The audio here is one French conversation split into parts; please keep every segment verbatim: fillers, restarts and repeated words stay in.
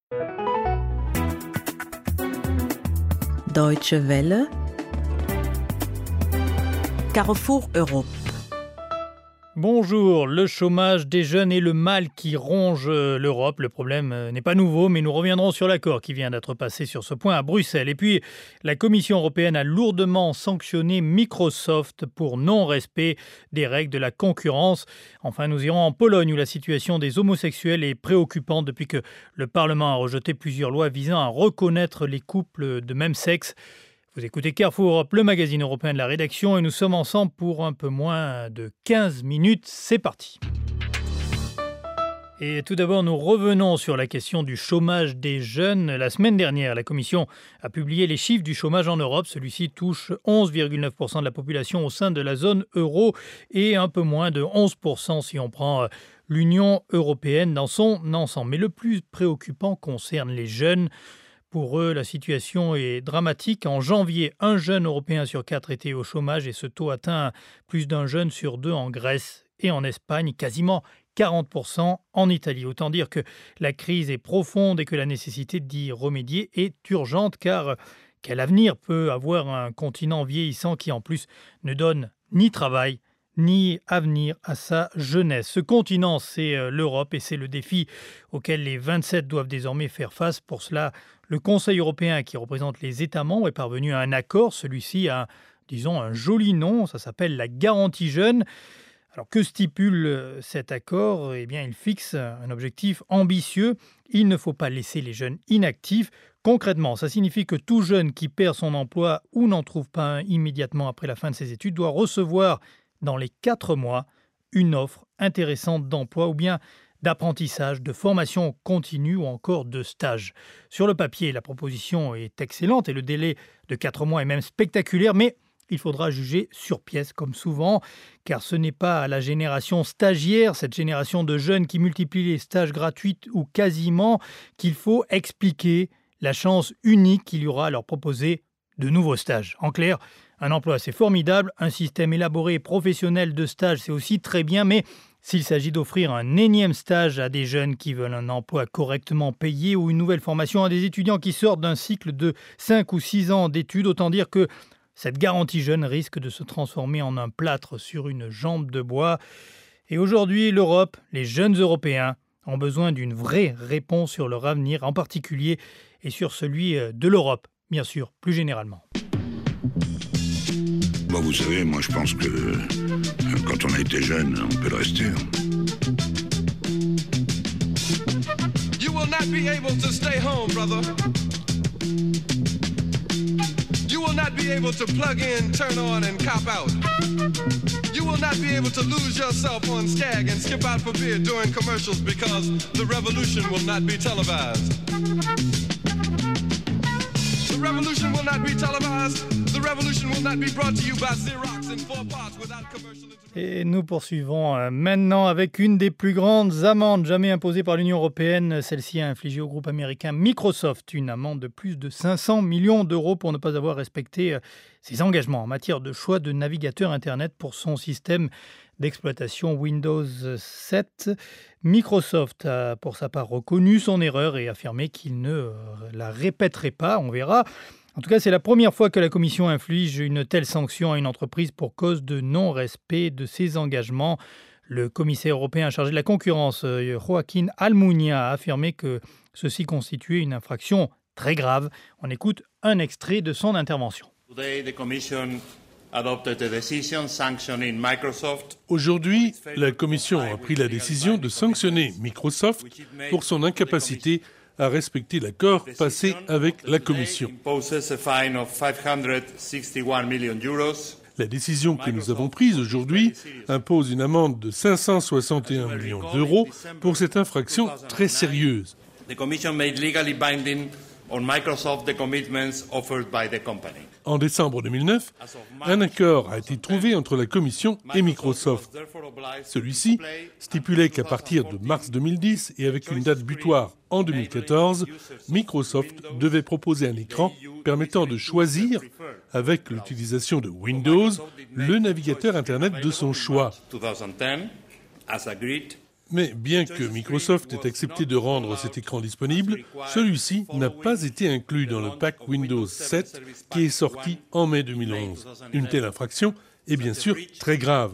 Deutsche Welle, Carrefour Europe. Bonjour, le chômage des jeunes est le mal qui ronge l'Europe. Le problème n'est pas nouveau, mais nous reviendrons sur l'accord qui vient d'être passé sur ce point à Bruxelles. Et puis, la Commission européenne a lourdement sanctionné Microsoft pour non-respect des règles de la concurrence. Enfin, nous irons en Pologne où la situation des homosexuels est préoccupante depuis que le Parlement a rejeté plusieurs lois visant à reconnaître les couples de même sexe. Vous écoutez Carrefour Europe, le magazine européen de la rédaction, et nous sommes ensemble pour un peu moins de quinze minutes. C'est parti. Et tout d'abord, nous revenons sur la question du chômage des jeunes. La semaine dernière, la Commission a publié les chiffres du chômage en Europe. Celui-ci touche onze virgule neuf pour cent de la population au sein de la zone euro et un peu moins de onze pour cent si on prend l'Union européenne dans son ensemble. Mais le plus préoccupant concerne les jeunes. Pour eux, la situation est dramatique. En janvier, un jeune européen sur quatre était au chômage et ce taux atteint plus d'un jeune sur deux en Grèce et en Espagne, quasiment quarante pour cent en Italie. Autant dire que la crise est profonde et que la nécessité d'y remédier est urgente, car quel avenir peut avoir un continent vieillissant qui en plus ne donne ni travail ni avenir à sa jeunesse. Ce continent, c'est l'Europe et c'est le défi auquel les vingt-sept doivent désormais faire face. Pour cela, le Conseil européen, qui représente les États membres, est parvenu à un accord. Celui-ci a, disons, un joli nom, ça s'appelle la garantie jeune. Alors que stipule cet accord ? Eh bien, il fixe un objectif ambitieux. Il ne faut pas laisser les jeunes inactifs. Concrètement, ça signifie que tout jeune qui perd son emploi ou n'en trouve pas un immédiatement après la fin de ses études doit recevoir dans les quatre mois une offre intéressante d'emploi ou bien d'apprentissage, de formation continue ou encore de stage. Sur le papier, la proposition est excellente et le délai de quatre mois est même spectaculaire, mais il faudra juger sur pièce comme souvent, car ce n'est pas à la génération stagiaire, cette génération de jeunes qui multiplie les stages gratuits ou quasiment, qu'il faut expliquer la chance unique qu'il y aura à leur proposer de nouveaux stages. En clair, un emploi c'est formidable, un système élaboré et professionnel de stage c'est aussi très bien, mais s'il s'agit d'offrir un énième stage à des jeunes qui veulent un emploi correctement payé ou une nouvelle formation à des étudiants qui sortent d'un cycle de cinq ou six ans d'études, autant dire que cette garantie jeune risque de se transformer en un plâtre sur une jambe de bois. Et aujourd'hui, l'Europe, les jeunes Européens, ont besoin d'une vraie réponse sur leur avenir, en particulier, et sur celui de l'Europe, bien sûr, plus généralement. Bon, vous savez, moi je pense que euh, quand on a été jeune, on peut le rester. You will not be able to stay home, brother. You will not be able to plug in, turn on and cop out. You will not be able to lose yourself on Skag and skip out for beer during commercials because the revolution will not be televised. The revolution will not be televised. The revolution will not be brought to you by Xerox in four parts without commercial. Et nous poursuivons maintenant avec une des plus grandes amendes jamais imposées par l'Union européenne. Celle-ci a infligé au groupe américain Microsoft une amende de plus de cinq cents millions d'euros pour ne pas avoir respecté ses engagements en matière de choix de navigateur Internet pour son système d'exploitation Windows sept. Microsoft a pour sa part reconnu son erreur et affirmé qu'il ne la répéterait pas. On verra. En tout cas, c'est la première fois que la Commission inflige une telle sanction à une entreprise pour cause de non-respect de ses engagements. Le commissaire européen chargé de la concurrence, Joaquín Almunia, a affirmé que ceci constituait une infraction très grave. On écoute un extrait de son intervention. Aujourd'hui, la Commission a pris la décision de sanctionner Microsoft pour son incapacité à respecter l'accord passé avec la Commission. La décision que nous avons prise aujourd'hui impose une amende de cinq cent soixante et un millions d'euros pour cette infraction très sérieuse. En décembre deux mille neuf, un accord a été trouvé entre la Commission et Microsoft. Celui-ci stipulait qu'à partir de mars deux mille dix et avec une date butoir en deux mille quatorze, Microsoft devait proposer un écran permettant de choisir, avec l'utilisation de Windows, le navigateur Internet de son choix. Mais bien que Microsoft ait accepté de rendre cet écran disponible, celui-ci n'a pas été inclus dans le pack Windows sept qui est sorti en mai deux mille onze. Une telle infraction est bien sûr très grave.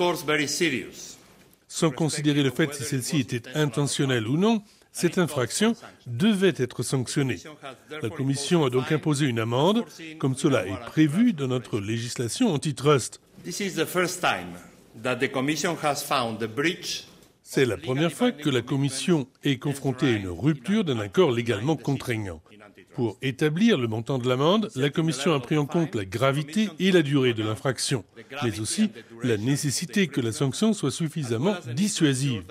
Sans considérer le fait si celle-ci était intentionnelle ou non, cette infraction devait être sanctionnée. La Commission a donc imposé une amende, comme cela est prévu dans notre législation antitrust. C'est la première fois que la Commission est confrontée à une rupture d'un accord légalement contraignant. Pour établir le montant de l'amende, la Commission a pris en compte la gravité et la durée de l'infraction, mais aussi la nécessité que la sanction soit suffisamment dissuasive.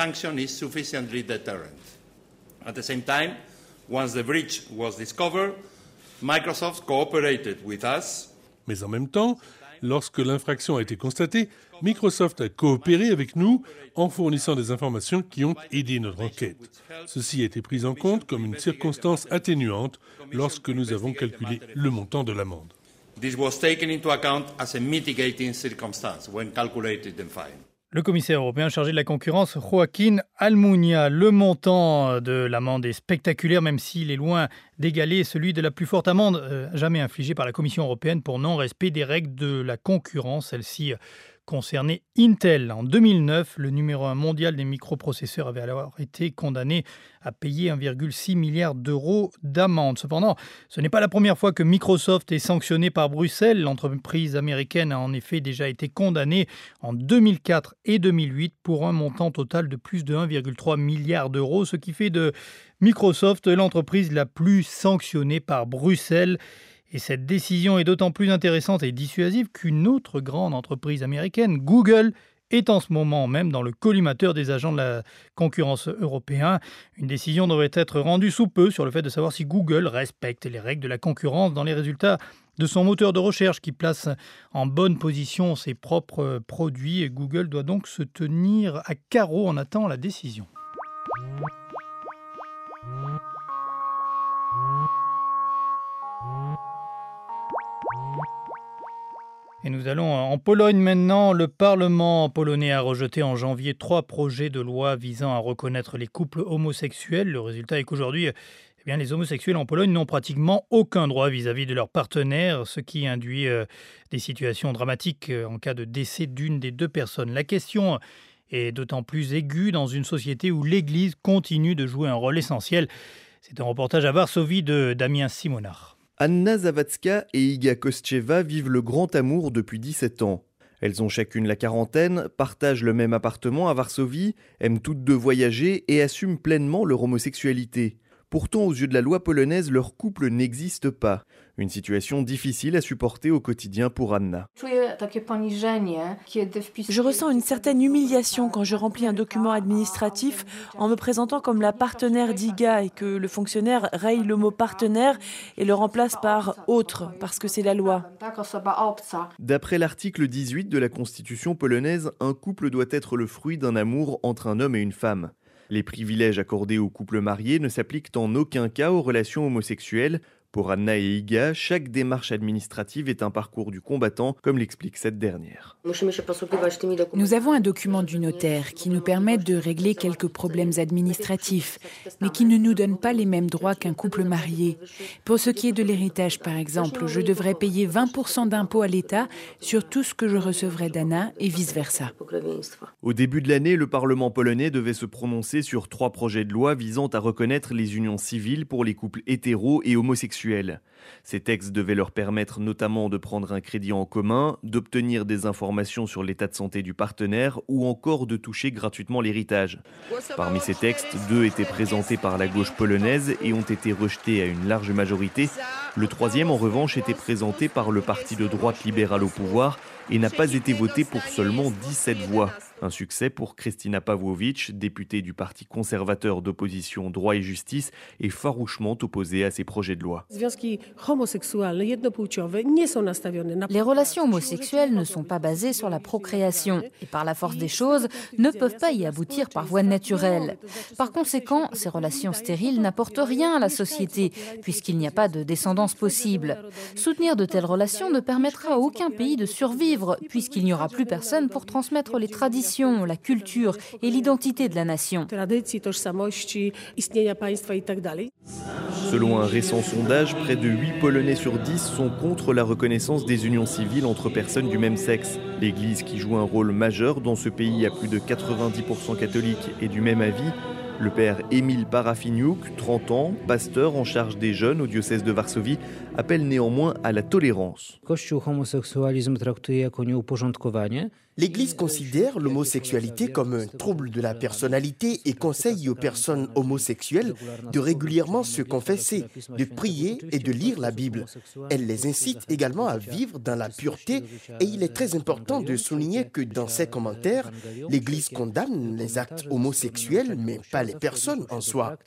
At the same time, once the breach was discovered, Microsoft cooperated with us. Mais en même temps, lorsque l'infraction a été constatée, Microsoft a coopéré avec nous en fournissant des informations qui ont aidé notre enquête. Ceci a été pris en compte comme une circonstance atténuante lorsque nous avons calculé le montant de l'amende. This was taken into account as a mitigating circumstance when calculating the fine. Le commissaire européen chargé de la concurrence, Joaquín Almunia. Le montant de l'amende est spectaculaire, même s'il est loin d'égaler celui de la plus forte amende euh, jamais infligée par la Commission européenne pour non-respect des règles de la concurrence. Celle-ci concernait Intel. En deux mille neuf, le numéro un mondial des microprocesseurs avait alors été condamné à payer un virgule six milliard d'euros d'amende. Cependant, ce n'est pas la première fois que Microsoft est sanctionné par Bruxelles. L'entreprise américaine a en effet déjà été condamnée en deux mille quatre et deux mille huit pour un montant total de plus de un virgule trois milliard d'euros, ce qui fait de Microsoft l'entreprise la plus sanctionnée par Bruxelles. Et cette décision est d'autant plus intéressante et dissuasive qu'une autre grande entreprise américaine, Google, est en ce moment même dans le collimateur des agents de la concurrence européen. Une décision devrait être rendue sous peu sur le fait de savoir si Google respecte les règles de la concurrence dans les résultats de son moteur de recherche qui place en bonne position ses propres produits. Et Google doit donc se tenir à carreau en attendant la décision. Et nous allons en Pologne maintenant. Le Parlement polonais a rejeté en janvier trois projets de loi visant à reconnaître les couples homosexuels. Le résultat est qu'aujourd'hui, eh bien, les homosexuels en Pologne n'ont pratiquement aucun droit vis-à-vis de leurs partenaires, ce qui induit euh, des situations dramatiques euh, en cas de décès d'une des deux personnes. La question est d'autant plus aiguë dans une société où l'Église continue de jouer un rôle essentiel. C'est un reportage à Varsovie de Damien Simonar. Anna Zawadzka et Iga Kościewa vivent le grand amour depuis dix-sept ans. Elles ont chacune la quarantaine, partagent le même appartement à Varsovie, aiment toutes deux voyager et assument pleinement leur homosexualité. Pourtant, aux yeux de la loi polonaise, leur couple n'existe pas. Une situation difficile à supporter au quotidien pour Anna. Je ressens une certaine humiliation quand je remplis un document administratif en me présentant comme la partenaire d'Iga et que le fonctionnaire raye le mot partenaire et le remplace par autre, parce que c'est la loi. D'après l'article dix-huit de la Constitution polonaise, un couple doit être le fruit d'un amour entre un homme et une femme. Les privilèges accordés aux couples mariés ne s'appliquent en aucun cas aux relations homosexuelles. Pour Anna et Iga, chaque démarche administrative est un parcours du combattant, comme l'explique cette dernière. Nous avons un document du notaire qui nous permet de régler quelques problèmes administratifs, mais qui ne nous donne pas les mêmes droits qu'un couple marié. Pour ce qui est de l'héritage, par exemple, je devrais payer vingt pour cent d'impôts à l'État sur tout ce que je recevrai d'Anna et vice-versa. Au début de l'année, le Parlement polonais devait se prononcer sur trois projets de loi visant à reconnaître les unions civiles pour les couples hétéros et homosexuels. Ces textes devaient leur permettre notamment de prendre un crédit en commun, d'obtenir des informations sur l'état de santé du partenaire ou encore de toucher gratuitement l'héritage. Parmi ces textes, deux étaient présentés par la gauche polonaise et ont été rejetés à une large majorité. Le troisième, en revanche, était présenté par le parti de droite libéral au pouvoir et n'a pas été voté pour seulement dix-sept voix. Un succès pour Krystyna Pawłowicz, députée du parti conservateur d'opposition Droit et Justice, et farouchement opposée à ces projets de loi. Les relations homosexuelles ne sont pas basées sur la procréation et par la force des choses ne peuvent pas y aboutir par voie naturelle. Par conséquent, ces relations stériles n'apportent rien à la société puisqu'il n'y a pas de descendance tolérance possible. Soutenir de telles relations ne permettra à aucun pays de survivre, puisqu'il n'y aura plus personne pour transmettre les traditions, la culture et l'identité de la nation. Selon un récent sondage, près de huit Polonais sur dix sont contre la reconnaissance des unions civiles entre personnes du même sexe. L'Église, qui joue un rôle majeur dans ce pays à plus de quatre-vingt-dix pour cent catholiques, est du même avis. Le père Emil Parafiniuk, trente ans, pasteur en charge des jeunes au diocèse de Varsovie, appelle néanmoins à la tolérance. L'Église considère l'homosexualité comme un trouble de la personnalité et conseille aux personnes homosexuelles de régulièrement se confesser, de prier et de lire la Bible. Elle les incite également à vivre dans la pureté et il est très important de souligner que dans ses commentaires, l'Église condamne les actes homosexuels mais pas les personnes en soi.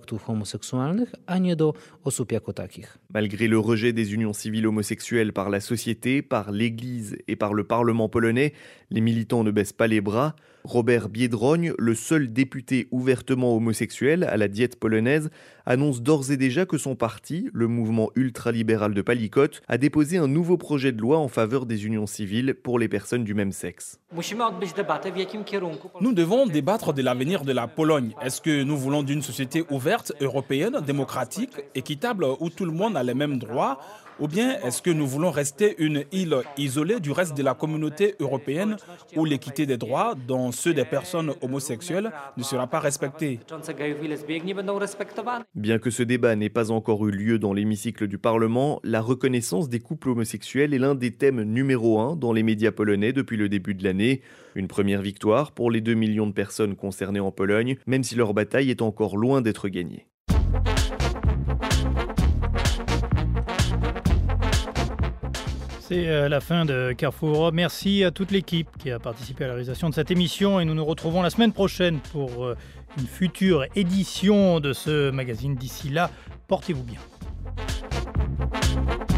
Malgré le rejet des unions civiles homosexuelles par la société, par l'Église et par le Parlement polonais, les militants ne baissent pas les bras. Robert Biedroń, le seul député ouvertement homosexuel à la Diète polonaise, annonce d'ores et déjà que son parti, le mouvement ultralibéral de Palikot, a déposé un nouveau projet de loi en faveur des unions civiles pour les personnes du même sexe. Nous devons débattre de l'avenir de la Pologne. Est-ce que nous voulons d'une société ouverte, européenne, démocratique, équitable, où tout le monde a les mêmes droits ? Ou bien est-ce que nous voulons rester une île isolée du reste de la communauté européenne où l'équité des droits, dont ceux des personnes homosexuelles, ne sera pas respectée ? Bien que ce débat n'ait pas encore eu lieu dans l'hémicycle du Parlement, la reconnaissance des couples homosexuels est l'un des thèmes numéro un dans les médias polonais depuis le début de l'année. Une première victoire pour les deux millions de personnes concernées en Pologne, même si leur bataille est encore loin d'être gagnée. C'est la fin de Carrefour Europe. Merci à toute l'équipe qui a participé à la réalisation de cette émission et nous nous retrouvons la semaine prochaine pour une future édition de ce magazine. D'ici là, portez-vous bien.